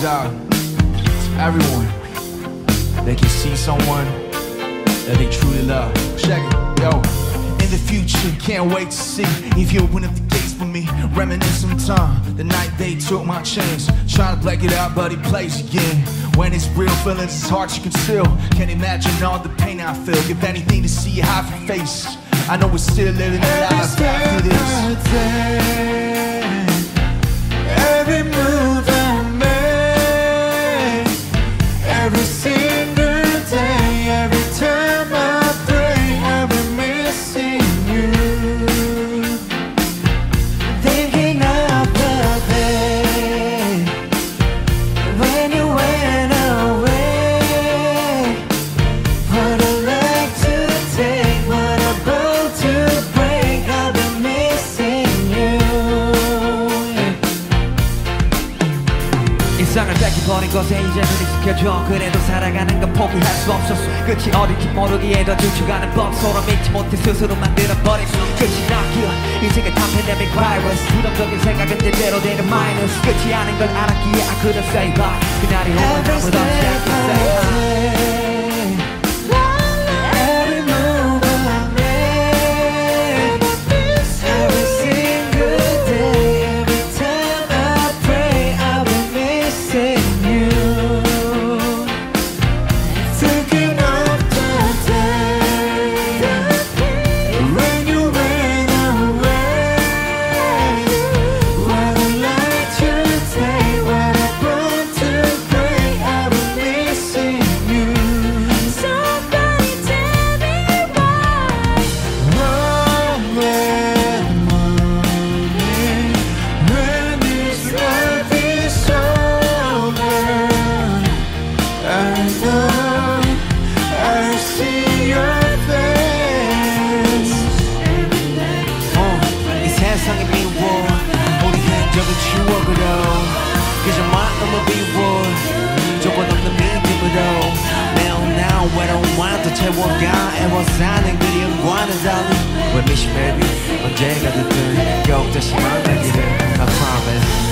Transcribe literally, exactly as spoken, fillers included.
goes out to everyone that can see someone that they truly love. Check it, yo. In the future, can't wait to see if you open up the gates for me. Reminisce some time, the night they took my chance. Trying to black it out, but it plays again. When it's real, feelings it's hard to conceal. Can't imagine all the pain I feel. Give anything to see your happy face. I know we're still living a life after this. Every move I make, every single day, every time I pray, I'll be missing you. Thinking of the day when you went away. What I like to take, what I bow to break, I'll be missing you. 일상을 뺏겨버린 것에 이제는 익숙해져. 그래도 살아가는 건 포기할 수 없었어. 끝이 어딜지 모르기에 더 죽어가는 법. 서로 믿지 못해 스스로 만들어버린 끝이 나길 인생은 다 팬데믹 바이러스. 부정적인 생각은 때대로 되는 마이너스. 끝이 아닌 걸 알았기에 I couldn't say bye. 그날이 오면 아무도 없이 I can say hi. 세상이 미워 우리 흔적은 추억으로 그저 마음을 비워 조건 없는 믿음으로 매일 날 외로움만 더 채워가 애워사는 그리움과는 달리 With me baby 언제가 됐든 꼭 다시 만나기를 I promise